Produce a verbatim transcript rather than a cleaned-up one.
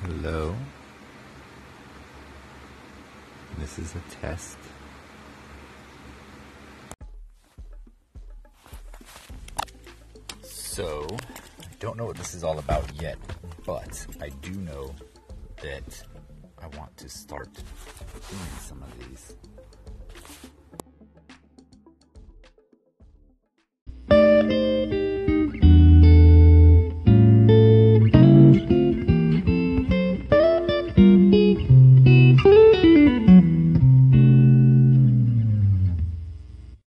Hello. This is a test. So, I don't know what this is all about yet, but I do know that I want to start doing some of these.